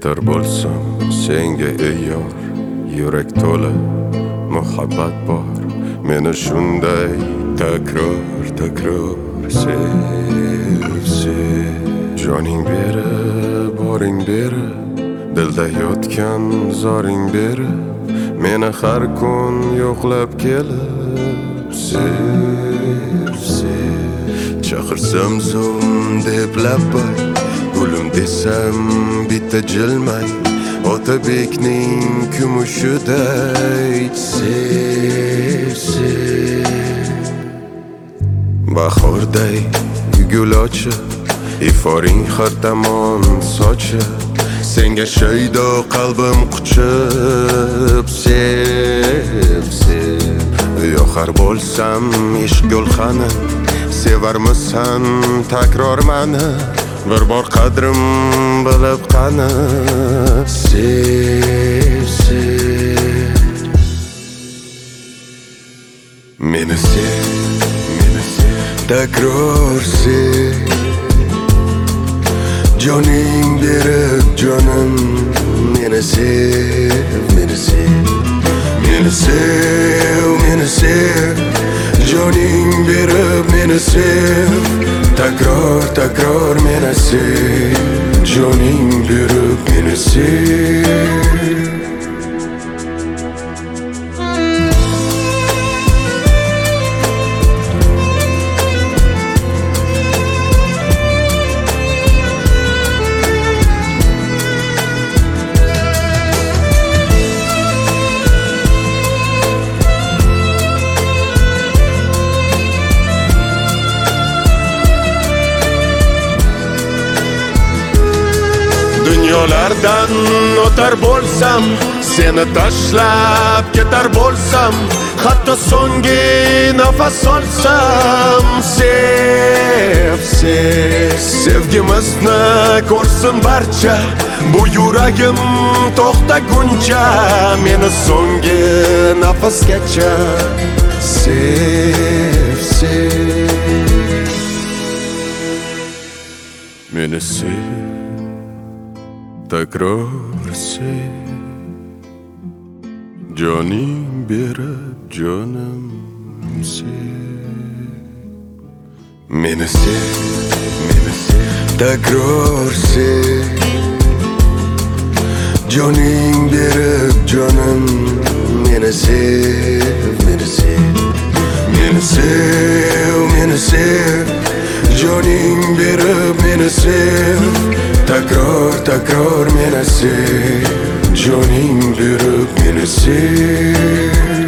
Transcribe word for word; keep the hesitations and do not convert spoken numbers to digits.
O'tar bo'lsam senga ey yor, yurak to'la muhabbat bor. Meni shunday takror takror sev, sev. Joning beri, boring beri, dilda yotgan zoring beri, meni har kun yo'qlab kelib sev, sev. Chaqirsam zum deb labbay, gulim desam bitta jilmay, Otabekning kumushiday sev, sev. Bahorday gul ochib, iforing har tomon sochib, senga shaydo qalbim quchib sev, sev. Yoqar bo'lsam ishq gulxani, sevarmisan takror mani, bir bor qadrim bilib qani sev, sev. Meni sev, meni sev, takror sev. Joning berib jonim, meni sev, meni sev. Meni sev, meni sev. Joning berib meni sev, takror takror meni sev. Joning berib meni sev. Dunyolardan o'tar bo'lsam, seni tashlab ketar bo'lsam, hatto so'nggi nafas olsam sev, sev. Sevgimizni ko'rsin barcha, bu yuragim to'xtaguncha, meni so'nggi nafasgacha sev, sev. Meni sev, takror sev. Joning berib jonim sev. Meni sev, meni sev, takror sev. Joning berib jonim, meni sev, meni sev. Meni sev, meni sev. Joning berib meni sev, takror takror meni sev. Joning berib meni sev.